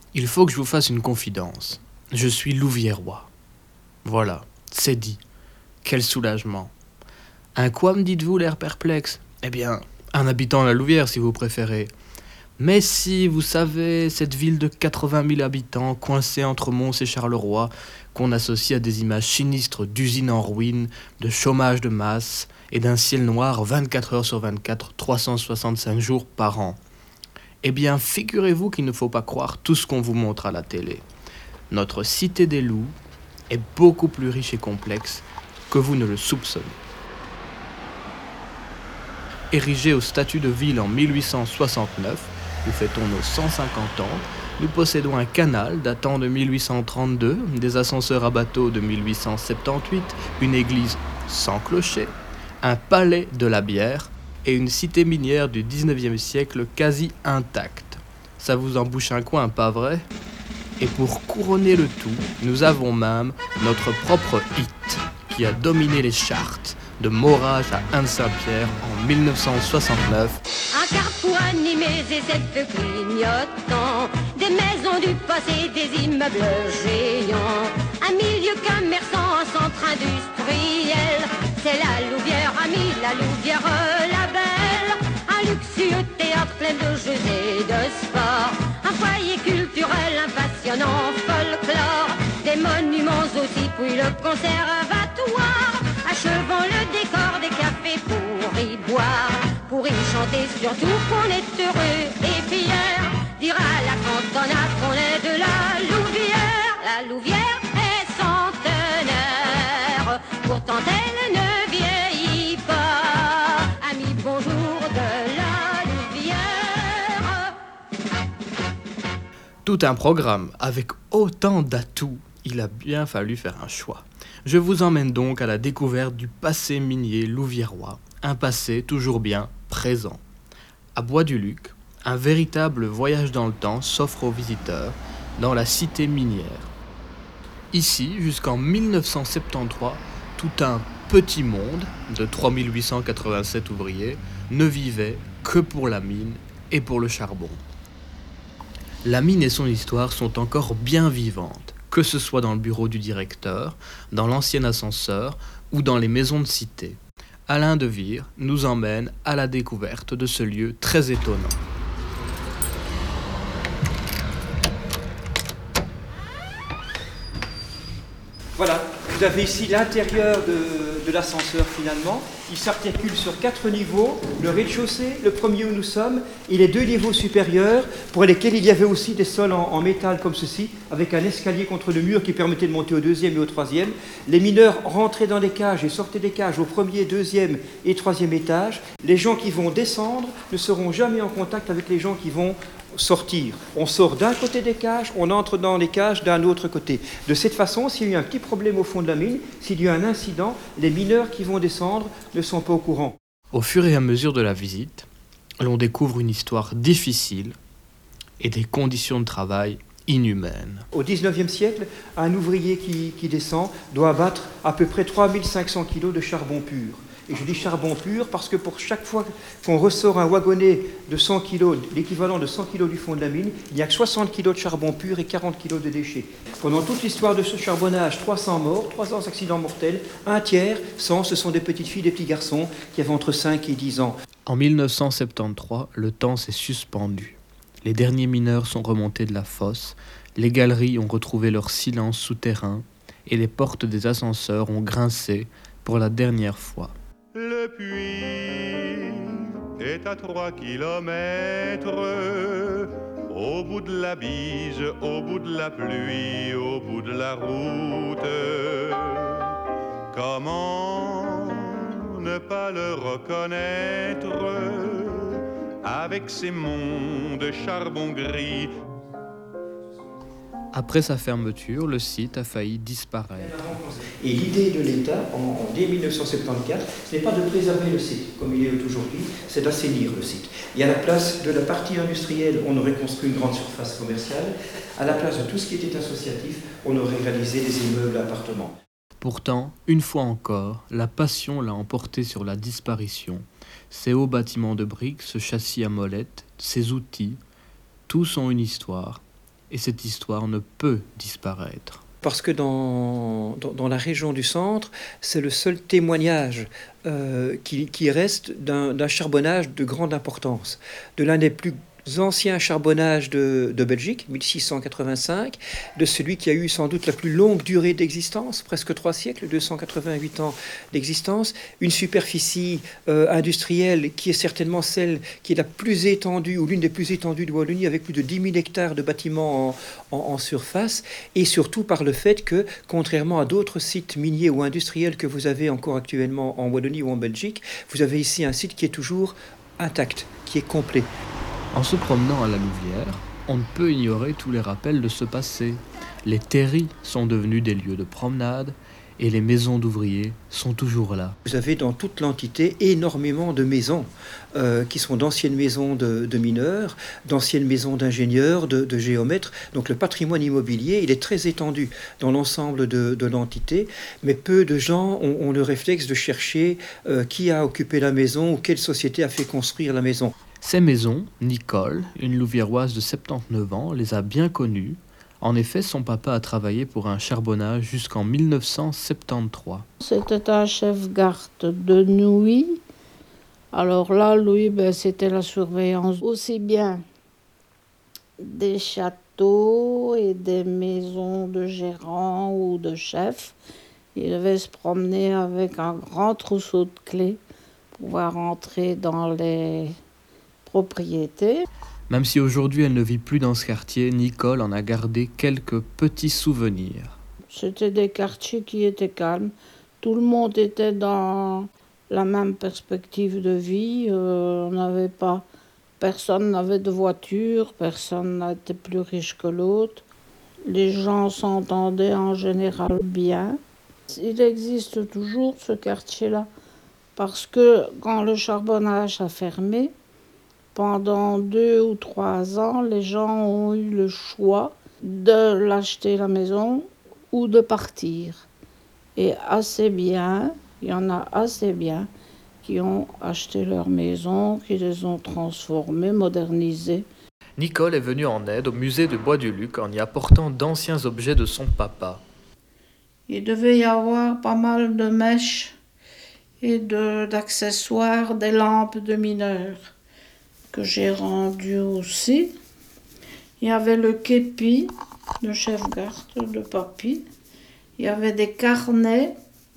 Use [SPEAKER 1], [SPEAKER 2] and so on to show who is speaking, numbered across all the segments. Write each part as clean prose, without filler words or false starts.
[SPEAKER 1] Il faut que je vous fasse une confidence. Je suis Louviérois. Voilà, c'est dit. Quel soulagement. Un quoi, me dites-vous, l'air perplexe? Eh bien, un habitant de la Louvière, si vous préférez. Mais si, vous savez, cette ville de 80 000 habitants, coincée entre Mons et Charleroi, qu'on associe à des images sinistres d'usines en ruine, de chômage de masse et d'un ciel noir 24 heures sur 24, 365 jours par an. Eh bien, figurez-vous qu'il ne faut pas croire tout ce qu'on vous montre à la télé. Notre cité des loups est beaucoup plus riche et complexe que vous ne le soupçonnez. Érigée au statut de ville en 1869, nous fêtons nos 150 ans, nous possédons un canal datant de 1832, des ascenseurs à bateau de 1878, une église sans clocher, un palais de la bière et une cité minière du 19e siècle quasi intacte. Ça vous en bouche un coin, pas vrai? Et pour couronner le tout, nous avons même notre propre hit qui a dominé les charts, de Morage à Anne-Saint-Pierre en 1969.
[SPEAKER 2] Un carrefour animé et cette clignotant, des maisons du passé, des immeubles géants, un milieu commerçant, un centre industriel, c'est la Louvière amie, la Louvière la belle, un luxueux théâtre plein de jeux et de sport, un foyer culturel, un passionnant folklore, des monuments aussi, puis le conservatoire, achevant le décor des cafés pour y boire, pour y chanter surtout qu'on est heureux et fier, dira la cantonade qu'on est de la Louvière. La Louvière est centenaire, pourtant elle ne vieillit pas. Amis, bonjour de la Louvière.
[SPEAKER 1] Tout un programme, avec autant d'atouts, il a bien fallu faire un choix. Je vous emmène donc à la découverte du passé minier louviérois, un passé toujours bien présent. À Bois-du-Luc, un véritable voyage dans le temps s'offre aux visiteurs dans la cité minière. Ici, jusqu'en 1973, tout un petit monde de 3887 ouvriers ne vivait que pour la mine et pour le charbon. La mine et son histoire sont encore bien vivantes, que ce soit dans le bureau du directeur, dans l'ancien ascenseur ou dans les maisons de cité. Alain Devire nous emmène à la découverte de ce lieu très étonnant.
[SPEAKER 3] Voilà, vous avez ici l'intérieur de l'ascenseur finalement. Il s'articule sur 4 niveaux, le rez-de-chaussée, le premier où nous sommes, et les 2 niveaux supérieurs pour lesquels il y avait aussi des sols en métal comme ceci, avec un escalier contre le mur qui permettait de monter au 2e et au 3e. Les mineurs rentraient dans les cages et sortaient des cages au 1er, 2e et 3e étage. Les gens qui vont descendre ne seront jamais en contact avec les gens qui vont sortir. On sort d'un côté des cages, on entre dans les cages d'un autre côté. De cette façon, s'il y a eu un petit problème au fond de la mine, s'il y a eu un incident, les mineurs qui vont descendre ne sont pas au courant.
[SPEAKER 1] Au fur et à mesure de la visite, l'on découvre une histoire difficile et des conditions de travail inhumaines.
[SPEAKER 3] Au 19e siècle, un ouvrier qui descend doit abattre à peu près 3500 kg de charbon pur. Et je dis charbon pur parce que pour chaque fois qu'on ressort un wagonnet de 100 kg, l'équivalent de 100 kg du fond de la mine, il n'y a que 60 kg de charbon pur et 40 kg de déchets. Pendant toute l'histoire de ce charbonnage, 300 morts, 300 accidents mortels, un tiers, ce sont des petites filles, des petits garçons qui avaient entre 5 et 10 ans.
[SPEAKER 1] En 1973, le temps s'est suspendu. Les derniers mineurs sont remontés de la fosse, les galeries ont retrouvé leur silence souterrain et les portes des ascenseurs ont grincé pour la dernière fois.
[SPEAKER 4] Le puits est à 3 kilomètres, au bout de la bise, au bout de la pluie, au bout de la route. Comment ne pas le reconnaître avec ces monts de charbon gris?
[SPEAKER 1] Après sa fermeture, le site a failli disparaître.
[SPEAKER 3] Et l'idée de l'État, dès 1974, ce n'est pas de préserver le site comme il est aujourd'hui, c'est d'assainir le site. Et à la place de la partie industrielle, on aurait construit une grande surface commerciale. À la place de tout ce qui était associatif, on aurait réalisé des immeubles, appartements.
[SPEAKER 1] Pourtant, une fois encore, la passion l'a emporté sur la disparition. Ces hauts bâtiments de briques, ce châssis à molette, ces outils, tous ont une histoire. et cette histoire ne peut disparaître.
[SPEAKER 3] Parce que dans la région du centre, c'est le seul témoignage qui reste d'un charbonnage de grande importance, de l'un des plus anciens charbonnages de Belgique, 1685, de celui qui a eu sans doute la plus longue durée d'existence, presque 3 siècles, 288 ans d'existence, une superficie industrielle qui est certainement celle qui est la plus étendue, ou l'une des plus étendues de Wallonie, avec plus de 10 000 hectares de bâtiments en surface, et surtout par le fait que, contrairement à d'autres sites miniers ou industriels que vous avez encore actuellement en Wallonie ou en Belgique, vous avez ici un site qui est toujours intact, qui est complet.
[SPEAKER 1] En se promenant à la Louvière, on ne peut ignorer tous les rappels de ce passé. Les terris sont devenus des lieux de promenade et les maisons d'ouvriers sont toujours là.
[SPEAKER 3] Vous avez dans toute l'entité énormément de maisons qui sont d'anciennes maisons de mineurs, d'anciennes maisons d'ingénieurs, de géomètres. Donc le patrimoine immobilier, il est très étendu dans l'ensemble de l'entité, mais peu de gens ont le réflexe de chercher qui a occupé la maison ou quelle société a fait construire la maison.
[SPEAKER 1] Ces maisons, Nicole, une Louviéroise de 79 ans, les a bien connues. En effet, son papa a travaillé pour un charbonnage jusqu'en 1973.
[SPEAKER 5] C'était un chef-garde de nuit. Alors là, lui, c'était la surveillance aussi bien des châteaux et des maisons de gérants ou de chefs. Il devait se promener avec un grand trousseau de clés pour pouvoir entrer dans les propriétés.
[SPEAKER 1] Même si aujourd'hui elle ne vit plus dans ce quartier, Nicole en a gardé quelques petits souvenirs.
[SPEAKER 5] C'était des quartiers qui étaient calmes. Tout le monde était dans la même perspective de vie. Personne n'avait de voiture, personne n'était plus riche que l'autre. Les gens s'entendaient en général bien. Il existe toujours ce quartier-là parce que quand le charbonnage a fermé, pendant 2 ou 3 ans, les gens ont eu le choix de l'acheter la maison ou de partir. Et assez bien, il y en a assez bien qui ont acheté leur maison, qui les ont transformées, modernisées.
[SPEAKER 1] Nicole est venue en aide au musée de Bois-du-Luc en y apportant d'anciens objets de son papa.
[SPEAKER 5] Il devait y avoir pas mal de mèches et d'accessoires, des lampes de mineurs que j'ai rendues aussi. Il y avait le képi, le chef-garde de papy. Il y avait des carnets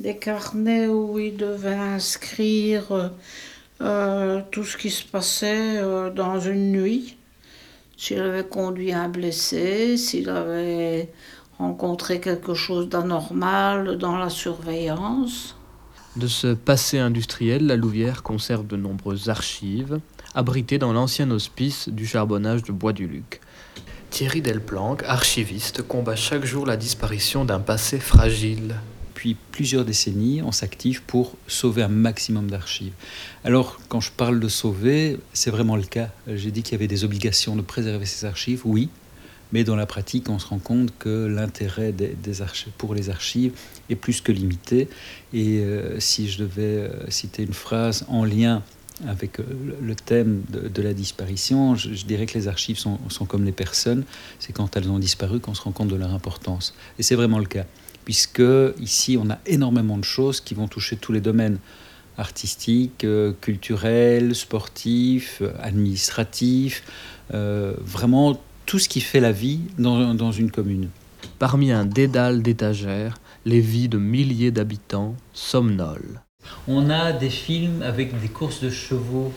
[SPEAKER 5] où il devait inscrire tout ce qui se passait dans une nuit. S'il avait conduit un blessé, s'il avait rencontré quelque chose d'anormal dans la surveillance.
[SPEAKER 1] De ce passé industriel, la Louvière conserve de nombreuses archives, abritées dans l'ancien hospice du charbonnage de Bois-du-Luc. Thierry Delplanque, archiviste, combat chaque jour la disparition d'un passé fragile.
[SPEAKER 6] Depuis plusieurs décennies, on s'active pour sauver un maximum d'archives. Alors, quand je parle de sauver, c'est vraiment le cas. J'ai dit qu'il y avait des obligations de préserver ces archives, oui, mais dans la pratique, on se rend compte que l'intérêt des archives, pour les archives est plus que limité. Et si je devais citer une phrase en lien avec le thème de la disparition, je dirais que les archives sont comme les personnes. C'est quand elles ont disparu qu'on se rend compte de leur importance. Et c'est vraiment le cas, puisque ici, on a énormément de choses qui vont toucher tous les domaines artistiques, culturels, sportifs, administratifs, vraiment tout ce qui fait la vie dans une commune.
[SPEAKER 1] Parmi un dédale d'étagères, les vies de milliers d'habitants somnolent.
[SPEAKER 6] On a des films avec des courses de chevaux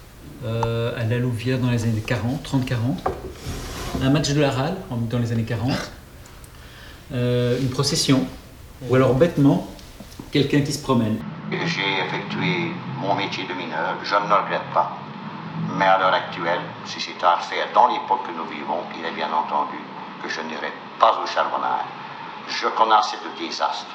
[SPEAKER 6] à la Louvière dans les années 40, 30-40. Un match de la rade dans les années 40. Une procession. Ou alors bêtement, quelqu'un qui se promène.
[SPEAKER 7] J'ai effectué mon métier de mineur, je ne le regrette pas. Mais à l'heure actuelle, si c'est à refaire dans l'époque que nous vivons, il est bien entendu que je n'irai pas au charbonnage. Je connais assez de désastres.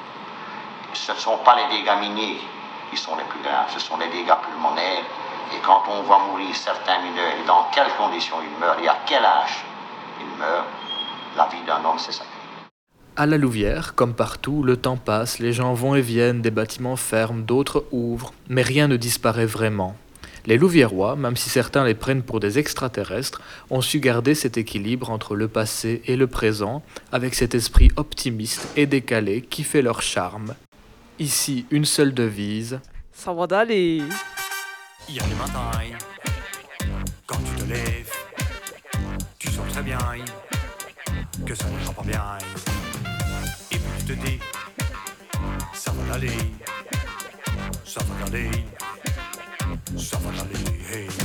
[SPEAKER 7] Ce ne sont pas les dégâts miniers qui sont les plus graves, ce sont les dégâts pulmonaires. Et quand on voit mourir certains mineurs, et dans quelles conditions ils meurent, et à quel âge ils meurent, la vie d'un homme, c'est sacré.
[SPEAKER 1] À la Louvière, comme partout, le temps passe, les gens vont et viennent, des bâtiments ferment, d'autres ouvrent, mais rien ne disparaît vraiment. Les Louviérois, même si certains les prennent pour des extraterrestres, ont su garder cet équilibre entre le passé et le présent, avec cet esprit optimiste et décalé qui fait leur charme. Ici, une seule devise.
[SPEAKER 8] Ça va d'aller.
[SPEAKER 9] Il y a le matin, quand tu te lèves, tu sens très bien que ça n'ira pas bien. Et puis tu te dis, ça va aller, ça va aller, ça va aller, hey.